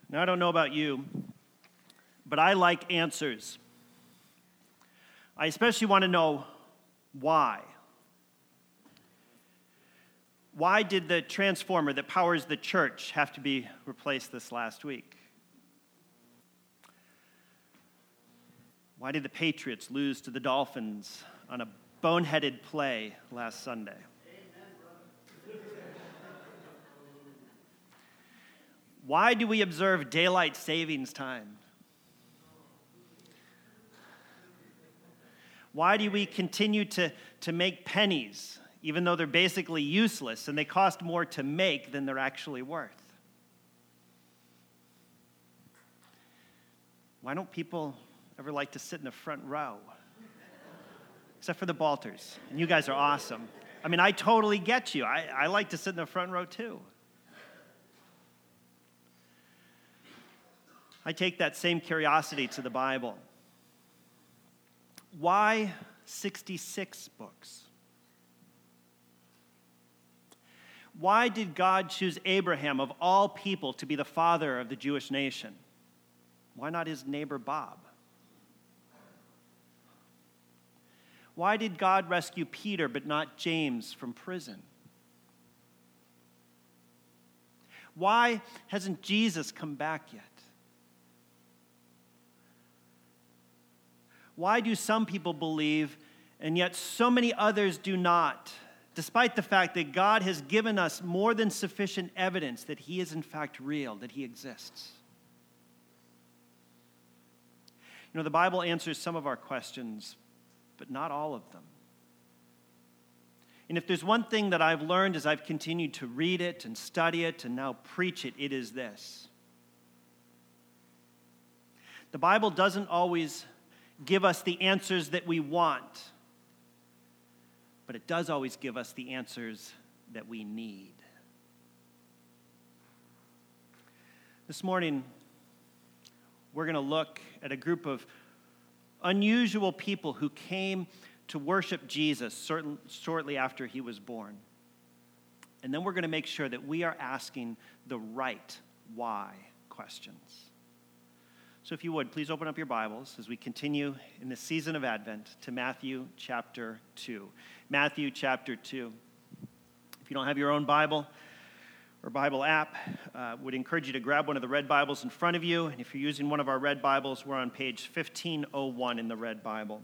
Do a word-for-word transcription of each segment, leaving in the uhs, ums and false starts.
Now, I don't know about you, but I like answers. I especially want to know why. Why did the transformer that powers the church have to be replaced this last week? Why did the Patriots lose to the Dolphins on a boneheaded play last Sunday? Why do we observe daylight savings time? Why do we continue to, to make pennies, even though they're basically useless and they cost more to make than they're actually worth? Why don't people ever like to sit in the front row? Except for the Balters. And you guys are awesome. I mean, I totally get you. I, I like to sit in the front row too. I take that same curiosity to the Bible. Why sixty-six books? Why did God choose Abraham, of all people, to be the father of the Jewish nation? Why not his neighbor Bob? Why did God rescue Peter but not James from prison? Why hasn't Jesus come back yet? Why do some people believe and yet so many others do not, despite the fact that God has given us more than sufficient evidence that he is in fact real, that he exists? You know, the Bible answers some of our questions, but not all of them. And if there's one thing that I've learned as I've continued to read it and study it and now preach it, it is this. The Bible doesn't always give us the answers that we want, but it does always give us the answers that we need. This morning, we're going to look at a group of unusual people who came to worship Jesus shortly after he was born. And then we're going to make sure that we are asking the right why questions. So if you would, please open up your Bibles as we continue in the season of Advent to Matthew chapter two. Matthew chapter two. If you don't have your own Bible or Bible app, I uh, would encourage you to grab one of the red Bibles in front of you. And if you're using one of our red Bibles, we're on page fifteen oh one in the red Bible.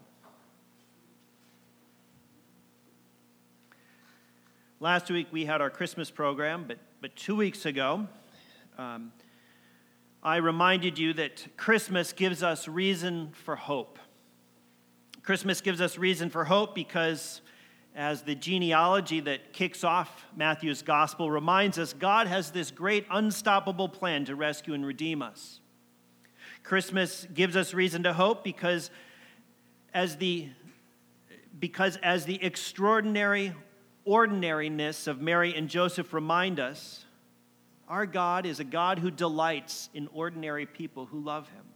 Last week we had our Christmas program, but, but two weeks ago, um, I reminded you that Christmas gives us reason for hope. Christmas gives us reason for hope because, as the genealogy that kicks off Matthew's gospel reminds us, God has this great unstoppable plan to rescue and redeem us. Christmas gives us reason to hope because as the, because as the extraordinary ordinariness of Mary and Joseph remind us, our God is a God who delights in ordinary people who love him.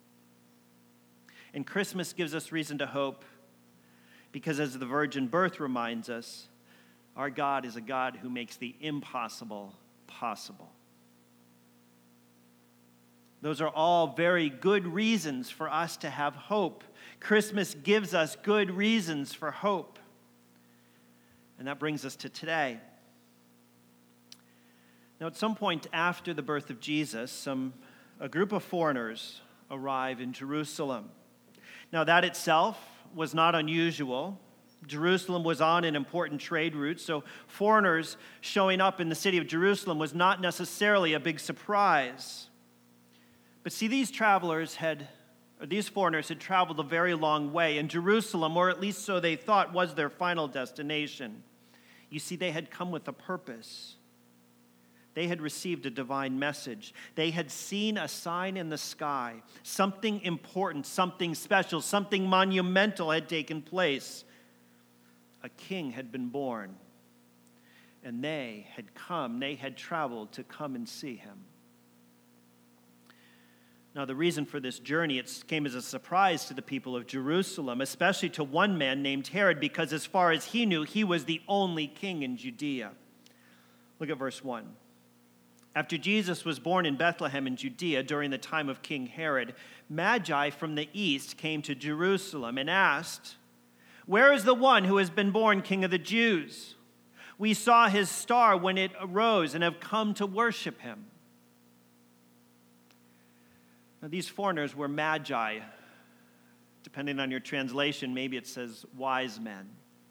And Christmas gives us reason to hope because, as the virgin birth reminds us, our God is a God who makes the impossible possible. Those are all very good reasons for us to have hope. Christmas gives us good reasons for hope. And that brings us to today. Now, at some point after the birth of Jesus, some a group of foreigners arrive in Jerusalem. Now, that itself was not unusual. Jerusalem was on an important trade route, so foreigners showing up in the city of Jerusalem was not necessarily a big surprise. But see, these travelers had, or these foreigners had traveled a very long way, and Jerusalem, or at least so they thought, was their final destination. You see, they had come with a purpose. They had received a divine message. They had seen a sign in the sky. Something important, something special, something monumental had taken place. A king had been born. And they had come, they had traveled to come and see him. Now, the reason for this journey, it came as a surprise to the people of Jerusalem, especially to one man named Herod, because as far as he knew, he was the only king in Judea. Look at verse one. After Jesus was born in Bethlehem in Judea during the time of King Herod, Magi from the east came to Jerusalem and asked, "Where is the one who has been born King of the Jews? We saw his star when it arose and have come to worship him." Now, these foreigners were Magi. Depending on your translation, maybe it says wise men.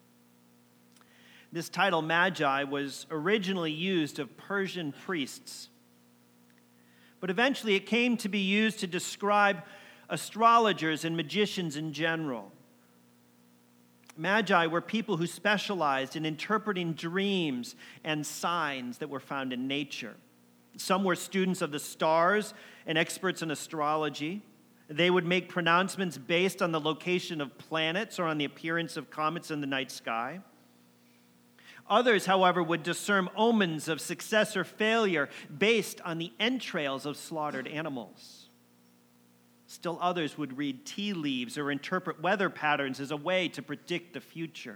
This title, Magi, was originally used of Persian priests. But eventually it came to be used to describe astrologers and magicians in general. Magi were people who specialized in interpreting dreams and signs that were found in nature. Some were students of the stars and experts in astrology. They would make pronouncements based on the location of planets or on the appearance of comets in the night sky. Others, however, would discern omens of success or failure based on the entrails of slaughtered animals. Still others would read tea leaves or interpret weather patterns as a way to predict the future.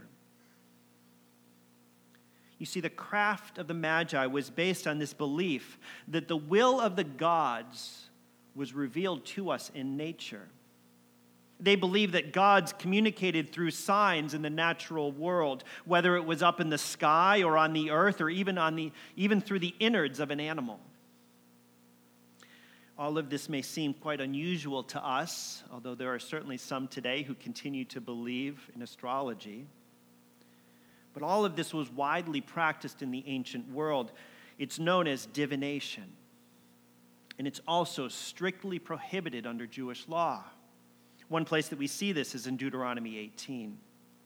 You see, the craft of the Magi was based on this belief that the will of the gods was revealed to us in nature. They believed that gods communicated through signs in the natural world, whether it was up in the sky or on the earth or even on the even through the innards of an animal. All of this may seem quite unusual to us, although there are certainly some today who continue to believe in astrology. But all of this was widely practiced in the ancient world. It's known as divination. And it's also strictly prohibited under Jewish law. One place that we see this is in Deuteronomy eighteen.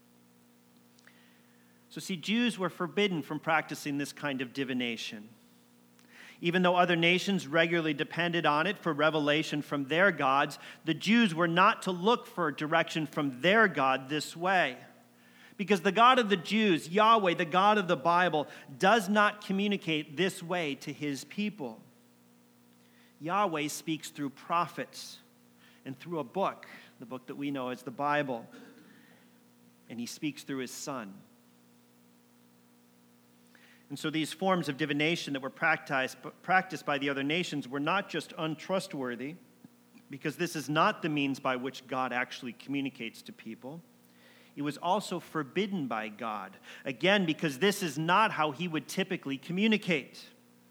So see, Jews were forbidden from practicing this kind of divination. Even though other nations regularly depended on it for revelation from their gods, the Jews were not to look for direction from their God this way. Because the God of the Jews, Yahweh, the God of the Bible, does not communicate this way to his people. Yahweh speaks through prophets and through a book, the book that we know as the Bible, and he speaks through his Son. And so these forms of divination that were practiced, practiced by the other nations were not just untrustworthy, because this is not the means by which God actually communicates to people. It was also forbidden by God, again, because this is not how he would typically communicate.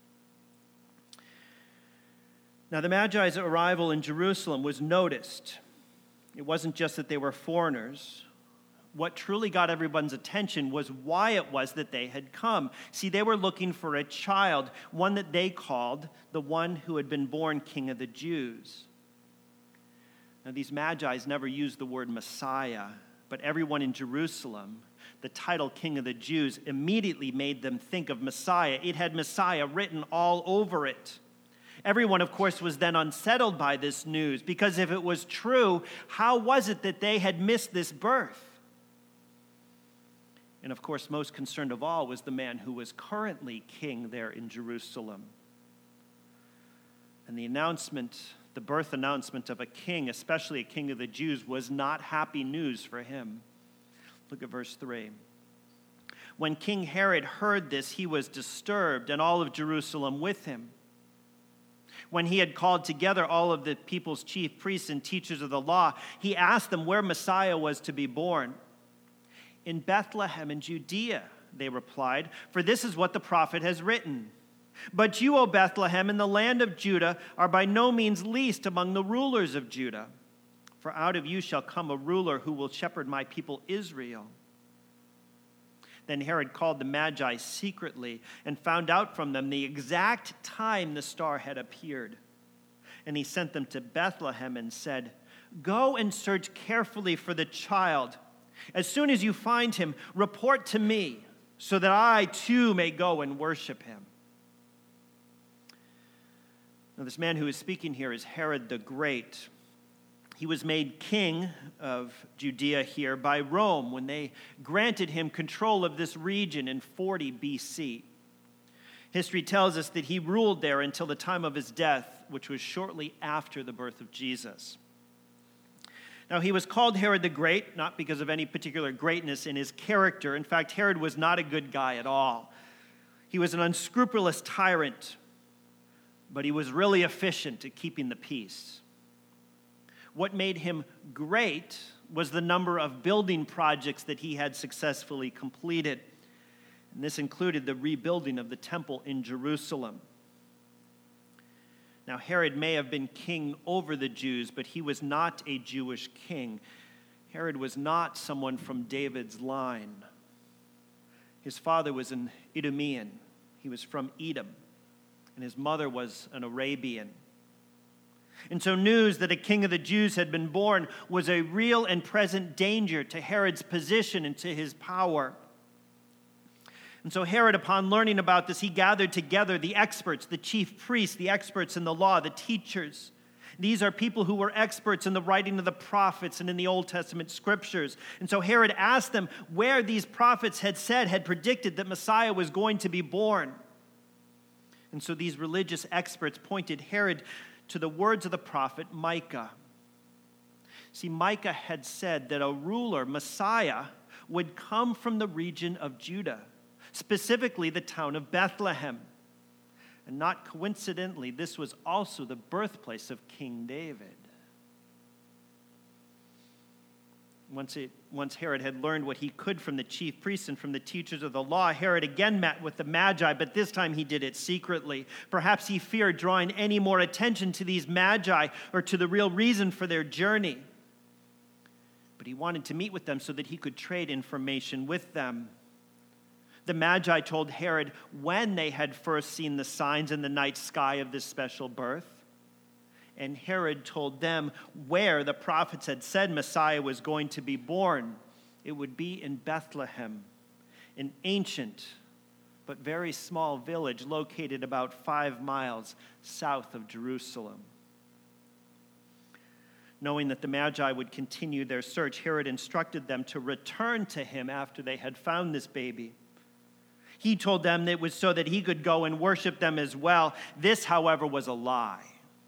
Now, the Magi's arrival in Jerusalem was noticed. It wasn't just that they were foreigners. What truly got everyone's attention was why it was that they had come. See, they were looking for a child, one that they called the one who had been born King of the Jews. Now, these Magi's never used the word Messiah, but everyone in Jerusalem, the title King of the Jews, immediately made them think of Messiah. It had Messiah written all over it. Everyone, of course, was then unsettled by this news, because if it was true, how was it that they had missed this birth? And of course, most concerned of all was the man who was currently king there in Jerusalem. And the announcement, the birth announcement of a king, especially a king of the Jews, was not happy news for him. Look at verse three. When King Herod heard this, he was disturbed, and all of Jerusalem with him. When he had called together all of the people's chief priests and teachers of the law, he asked them where Messiah was to be born. In Bethlehem in Judea, they replied, for this is what the prophet has written. But you, O Bethlehem, in the land of Judah, are by no means least among the rulers of Judah. For out of you shall come a ruler who will shepherd my people Israel. Then Herod called the Magi secretly and found out from them the exact time the star had appeared. And he sent them to Bethlehem and said, go and search carefully for the child. As soon as you find him, report to me, so that I too may go and worship him. Now, this man who is speaking here is Herod the Great. He was made king of Judea here by Rome when they granted him control of this region in forty B C. History tells us that he ruled there until the time of his death, which was shortly after the birth of Jesus. Now, he was called Herod the Great, not because of any particular greatness in his character. In fact, Herod was not a good guy at all. He was an unscrupulous tyrant. but he was really efficient at keeping the peace. What made him great was the number of building projects that he had successfully completed. And this included the rebuilding of the temple in Jerusalem. Now, Herod may have been king over the Jews, but he was not a Jewish king. Herod was not someone from David's line. His father was an Idumean. He was from Edom, and his mother was an Arabian. And so news that a king of the Jews had been born was a real and present danger to Herod's position and to his power. And so Herod, upon learning about this, he gathered together the experts, the chief priests, the experts in the law, the teachers. These are people who were experts in the writing of the prophets and in the Old Testament scriptures. And so Herod asked them where these prophets had said, had predicted that Messiah was going to be born. And so these religious experts pointed Herod to the words of the prophet Micah. See, Micah had said that a ruler, Messiah, would come from the region of Judah, specifically the town of Bethlehem. And not coincidentally, this was also the birthplace of King David. Once, it, once Herod had learned what he could from the chief priests and from the teachers of the law, Herod again met with the Magi, but this time he did it secretly. Perhaps he feared drawing any more attention to these Magi or to the real reason for their journey. But he wanted to meet with them so that he could trade information with them. The Magi told Herod when they had first seen the signs in the night sky of this special birth. And Herod told them where the prophets had said Messiah was going to be born. It would be in Bethlehem, an ancient but very small village located about five miles south of Jerusalem. Knowing that the Magi would continue their search, Herod instructed them to return to him after they had found this baby. He told them that it was so that he could go and worship them as well. This, however, was a lie.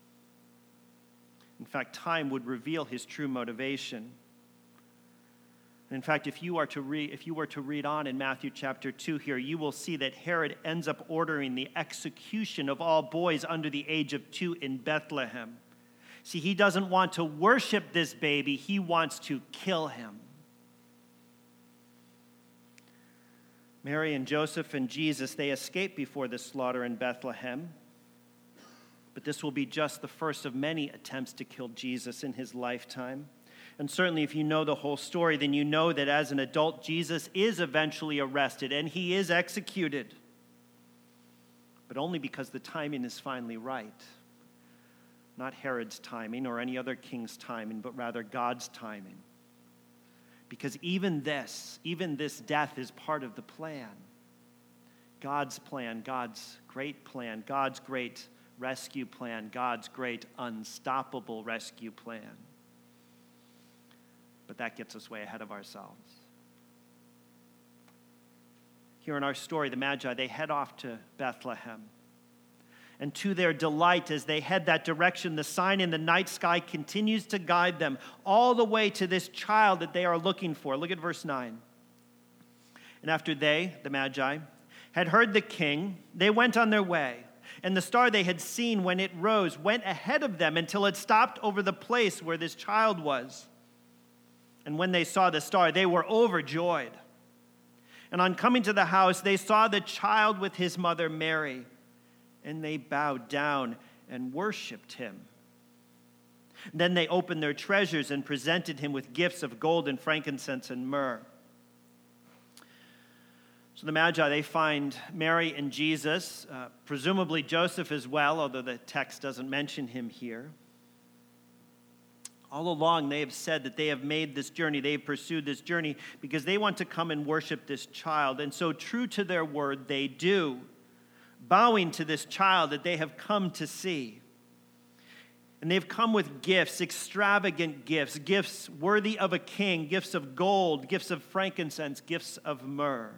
In fact, time would reveal his true motivation. In fact, if you are to read, if you were to read on in Matthew chapter two here, you will see that Herod ends up ordering the execution of all boys under the age of two in Bethlehem. See, he doesn't want to worship this baby, he wants to kill him. Mary and Joseph and Jesus, they escape before the slaughter in Bethlehem. But this will be just the first of many attempts to kill Jesus in his lifetime. And certainly if you know the whole story, then you know that as an adult, Jesus is eventually arrested and he is executed. But only because the timing is finally right. Not Herod's timing or any other king's timing, but rather God's timing. Because even this, even this death is part of the plan. God's plan, God's great plan, God's great rescue plan, God's great unstoppable rescue plan. But that gets us way ahead of ourselves. Here in our story, the Magi, they head off to Bethlehem. And to their delight, as they head that direction, the sign in the night sky continues to guide them all the way to this child that they are looking for. Look at verse nine. And after they, the Magi, had heard the king, they went on their way. And the star they had seen when it rose went ahead of them until it stopped over the place where this child was. And when they saw the star, they were overjoyed. And on coming to the house, they saw the child with his mother Mary. And they bowed down and worshiped him. Then they opened their treasures and presented him with gifts of gold and frankincense and myrrh. So the Magi, they find Mary and Jesus, uh, presumably Joseph as well, although the text doesn't mention him here. All along, they have said that they have made this journey, they have pursued this journey because they want to come and worship this child. And so true to their word, they do, bowing to this child that they have come to see. And they've come with gifts, extravagant gifts, gifts worthy of a king, gifts of gold, gifts of frankincense, gifts of myrrh.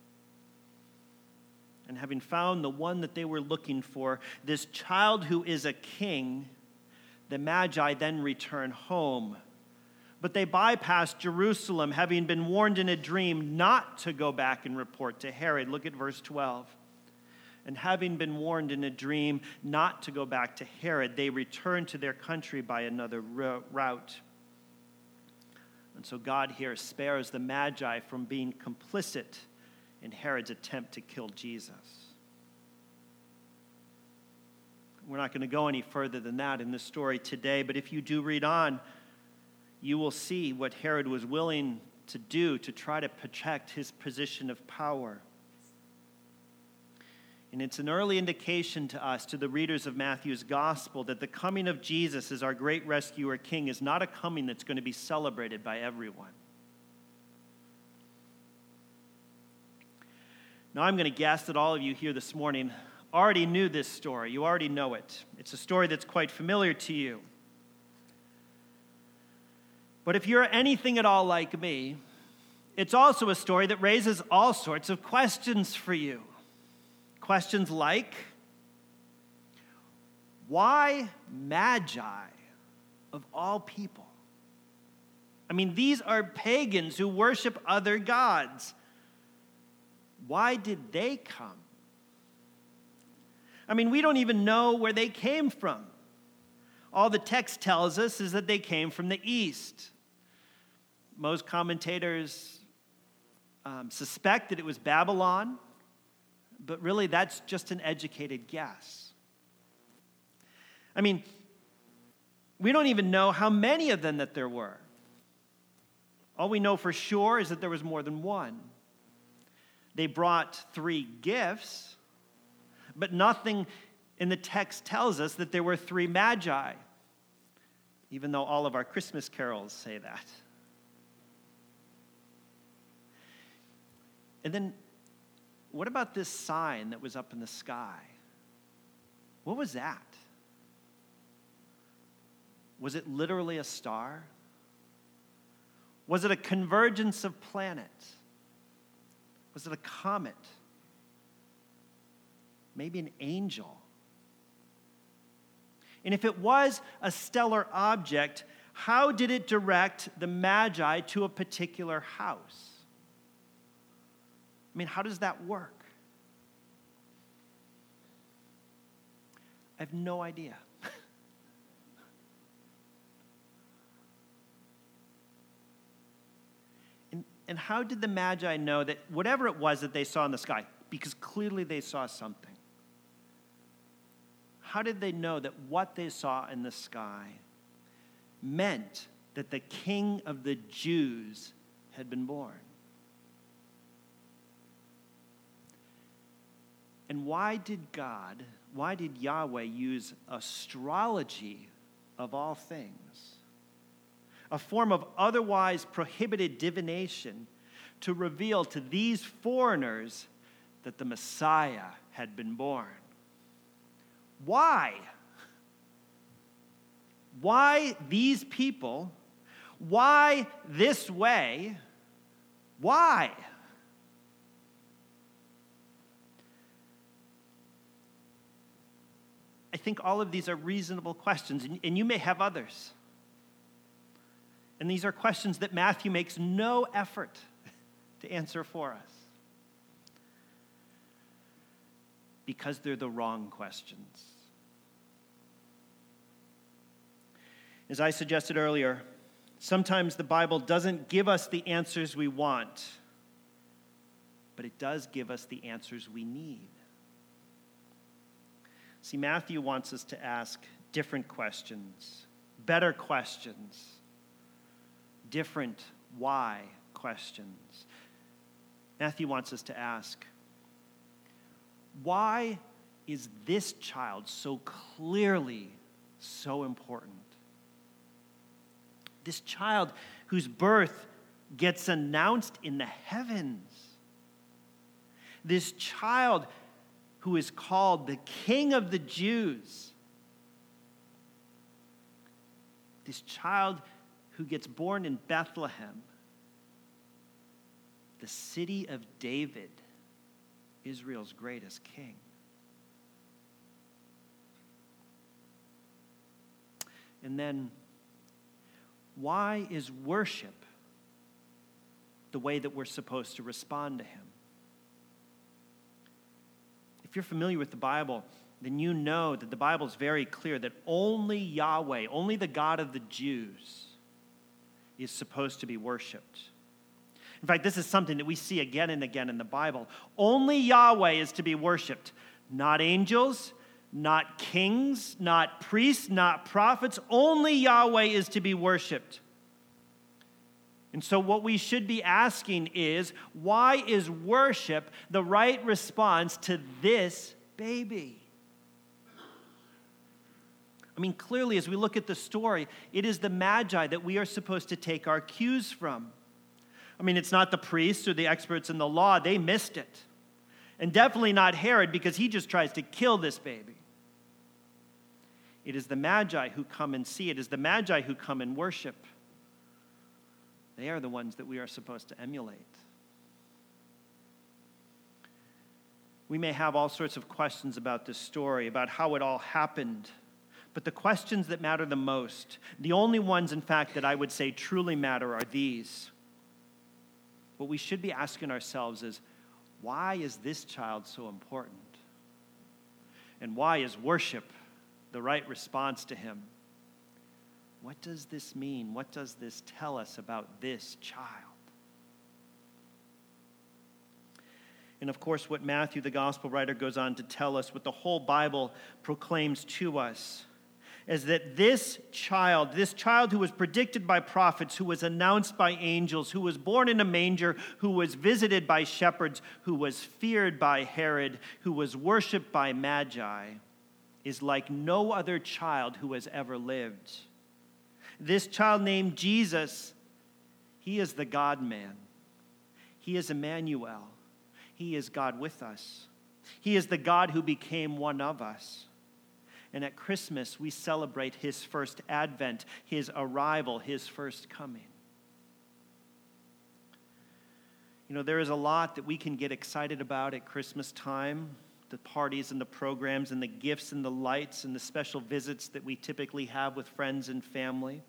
And having found the one that they were looking for, this child who is a king, the Magi then return home. But they bypass Jerusalem, having been warned in a dream not to go back and report to Herod. Look at verse twelve. And having been warned in a dream not to go back to Herod, they returned to their country by another route. And so God here spares the Magi from being complicit in Herod's attempt to kill Jesus. We're not going to go any further than that in this story today, but if you do read on, you will see what Herod was willing to do to try to protect his position of power. And it's an early indication to us, to the readers of Matthew's gospel, that the coming of Jesus as our great rescuer king is not a coming that's going to be celebrated by everyone. Now, I'm going to guess that all of you here this morning already knew this story. You already know it. It's a story that's quite familiar to you. But if you're anything at all like me, it's also a story that raises all sorts of questions for you. Questions like, why Magi of all people? I mean, these are pagans who worship other gods. Why did they come? I mean, we don't even know where they came from. All the text tells us is that they came from the east. Most commentators um, suspect that it was Babylon, but really that's just an educated guess. I mean, we don't even know how many of them that there were. All we know for sure is that there was more than one. They brought three gifts, but nothing in the text tells us that there were three magi, even though all of our Christmas carols say that. And then, what about this sign that was up in the sky? What was that? Was it literally a star? Was it a convergence of planets? Was it a comet? Maybe an angel? And if it was a stellar object, how did it direct the Magi to a particular house? I mean, how does that work? I have no idea. and, and how did the Magi know that whatever it was that they saw in the sky, because clearly they saw something, how did they know that what they saw in the sky meant that the King of the Jews had been born? And why did God, why did Yahweh use astrology of all things, a form of otherwise prohibited divination, to reveal to these foreigners that the Messiah had been born? Why? Why these people? Why this way? Why? I think all of these are reasonable questions, and you may have others. And these are questions that Matthew makes no effort to answer for us, because they're the wrong questions. As I suggested earlier, sometimes the Bible doesn't give us the answers we want, but it does give us the answers we need. See, Matthew wants us to ask different questions, better questions, different why questions. Matthew wants us to ask, why is this child so clearly so important? This child whose birth gets announced in the heavens. This child who is called the King of the Jews. This child who gets born in Bethlehem, the city of David, Israel's greatest king. And then, why is worship the way that we're supposed to respond to him? If you're familiar with the Bible, then you know that the Bible is very clear that only Yahweh, only the God of the Jews, is supposed to be worshiped. In fact, this is something that we see again and again in the Bible. Only Yahweh is to be worshiped, not angels, not kings, not priests, not prophets. Only Yahweh is to be worshiped. And so what we should be asking is, why is worship the right response to this baby? I mean, clearly, as we look at the story, it is the Magi that we are supposed to take our cues from. I mean, it's not the priests or the experts in the law. They missed it. And definitely not Herod, because he just tries to kill this baby. It is the Magi who come and see. It is the Magi who come and worship. They are the ones that we are supposed to emulate. We may have all sorts of questions about this story, about how it all happened. But the questions that matter the most, the only ones, in fact, that I would say truly matter are these. What we should be asking ourselves is, why is this child so important? And why is worship the right response to him? What does this mean? What does this tell us about this child? And of course, what Matthew, the gospel writer, goes on to tell us, what the whole Bible proclaims to us, is that this child, this child who was predicted by prophets, who was announced by angels, who was born in a manger, who was visited by shepherds, who was feared by Herod, who was worshipped by Magi, is like no other child who has ever lived. This child named Jesus, he is the God-man. He is Emmanuel. He is God with us. He is the God who became one of us. And at Christmas, we celebrate his first advent, his arrival, his first coming. You know, there is a lot that we can get excited about at Christmas time. The parties and the programs and the gifts and the lights and the special visits that we typically have with friends and family.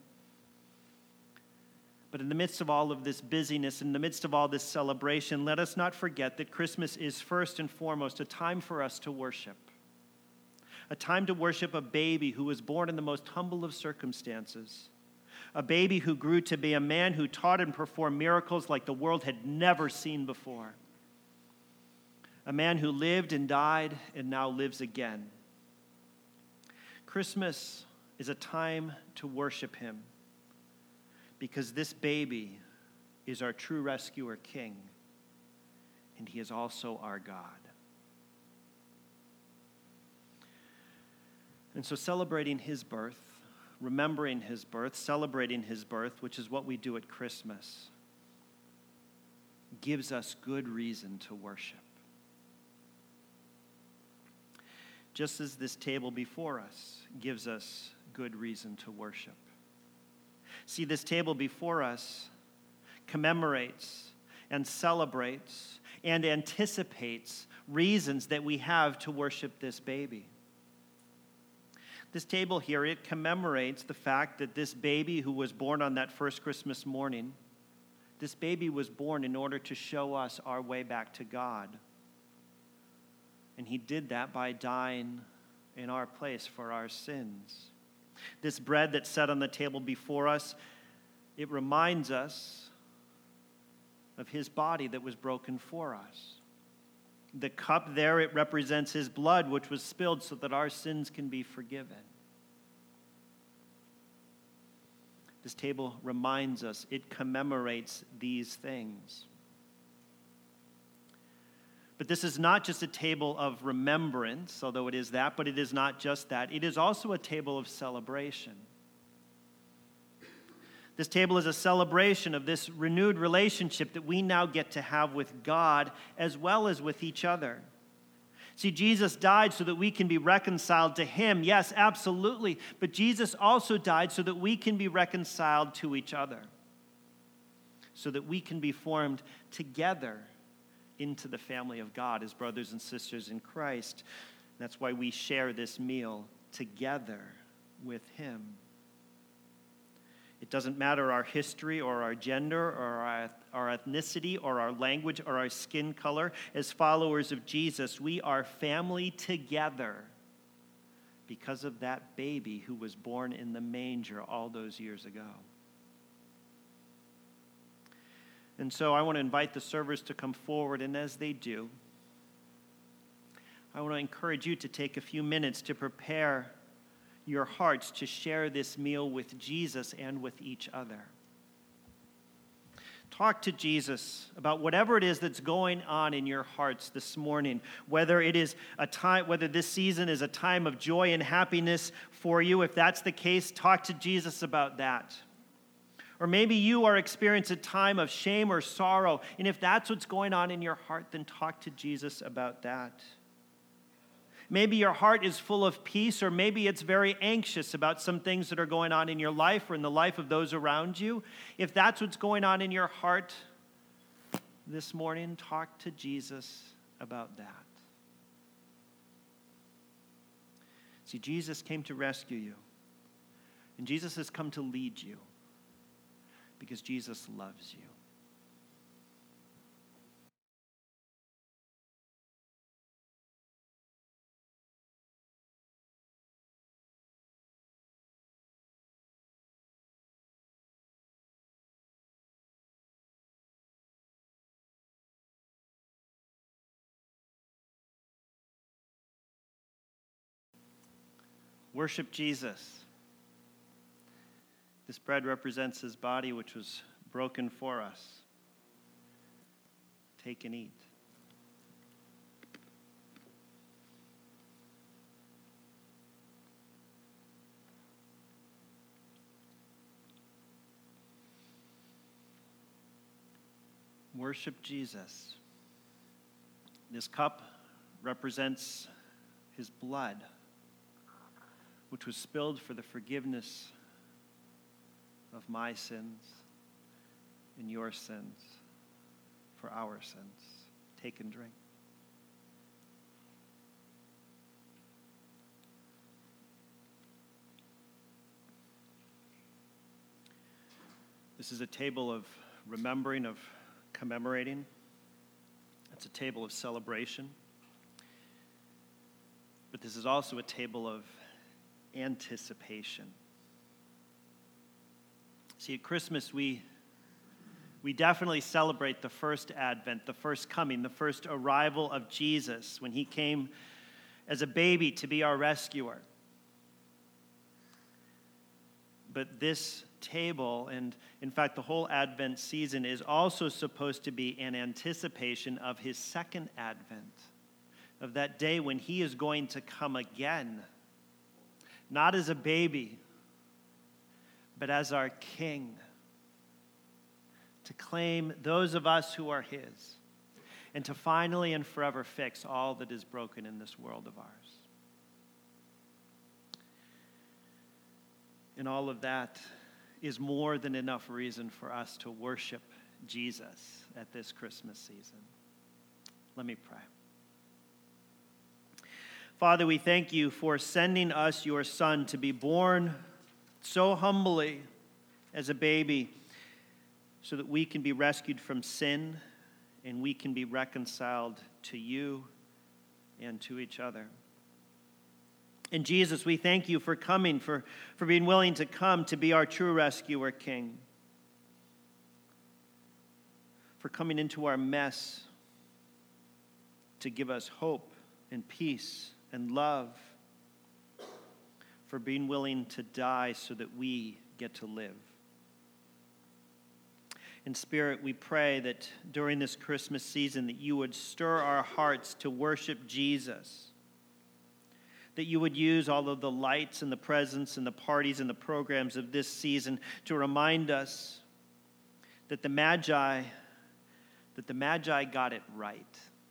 But in the midst of all of this busyness, in the midst of all this celebration, let us not forget that Christmas is first and foremost a time for us to worship. A time to worship a baby who was born in the most humble of circumstances. A baby who grew to be a man who taught and performed miracles like the world had never seen before. A man who lived and died and now lives again. Christmas is a time to worship him because this baby is our true rescuer king, and he is also our God. And so celebrating his birth, remembering his birth, celebrating his birth, which is what we do at Christmas, gives us good reason to worship. Just as this table before us gives us good reason to worship. See, this table before us commemorates and celebrates and anticipates reasons that we have to worship this baby. This table here, it commemorates the fact that this baby who was born on that first Christmas morning, this baby was born in order to show us our way back to God. And he did that by dying in our place for our sins. This bread that's set on the table before us, it reminds us of his body that was broken for us. The cup there, it represents his blood, which was spilled so that our sins can be forgiven. This table reminds us, it commemorates these things. But this is not just a table of remembrance, although it is that, but it is not just that. It is also a table of celebration. This table is a celebration of this renewed relationship that we now get to have with God as well as with each other. See, Jesus died so that we can be reconciled to him. Yes, absolutely. But Jesus also died so that we can be reconciled to each other. So that we can be formed together into the family of God as brothers and sisters in Christ. That's why we share this meal together with him. It doesn't matter our history or our gender or our, our ethnicity or our language or our skin color. As followers of Jesus, we are family together because of that baby who was born in the manger all those years ago. And so I want to invite the servers to come forward, and as they do, I want to encourage you to take a few minutes to prepare your hearts to share this meal with Jesus and with each other. Talk to Jesus about whatever it is that's going on in your hearts this morning, whether it is a time, whether this season is a time of joy and happiness for you. If that's the case, talk to Jesus about that. Or maybe you are experiencing a time of shame or sorrow, and if that's what's going on in your heart, then talk to Jesus about that. Maybe your heart is full of peace, or maybe it's very anxious about some things that are going on in your life or in the life of those around you. If that's what's going on in your heart this morning, talk to Jesus about that. See, Jesus came to rescue you, and Jesus has come to lead you because Jesus loves you. Worship Jesus. This bread represents his body, which was broken for us. Take and eat. Worship Jesus. This cup represents his blood, which was spilled for the forgiveness of my sins and your sins, for our sins. Take and drink. This is a table of remembering, of commemorating. It's a table of celebration. But this is also a table of anticipation. See, at Christmas, we, we definitely celebrate the first advent, the first coming, the first arrival of Jesus when he came as a baby to be our rescuer. But this table, and in fact, the whole Advent season is also supposed to be an anticipation of his second advent, of that day when he is going to come again. Not as a baby, but as our King, to claim those of us who are his, and to finally and forever fix all that is broken in this world of ours. And all of that is more than enough reason for us to worship Jesus at this Christmas season. Let me pray. Father, we thank you for sending us your Son to be born so humbly as a baby so that we can be rescued from sin and we can be reconciled to you and to each other. And Jesus, we thank you for coming, for, for being willing to come to be our true rescuer, King, for coming into our mess to give us hope and peace and love, for being willing to die so that we get to live. In Spirit, we pray that during this Christmas season that you would stir our hearts to worship Jesus, that you would use all of the lights and the presents and the parties and the programs of this season to remind us that the Magi, that the Magi got it right.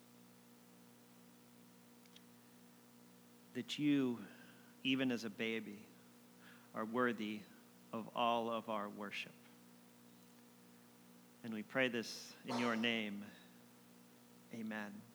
That you, even as a baby, are worthy of all of our worship. And we pray this in your name. Amen.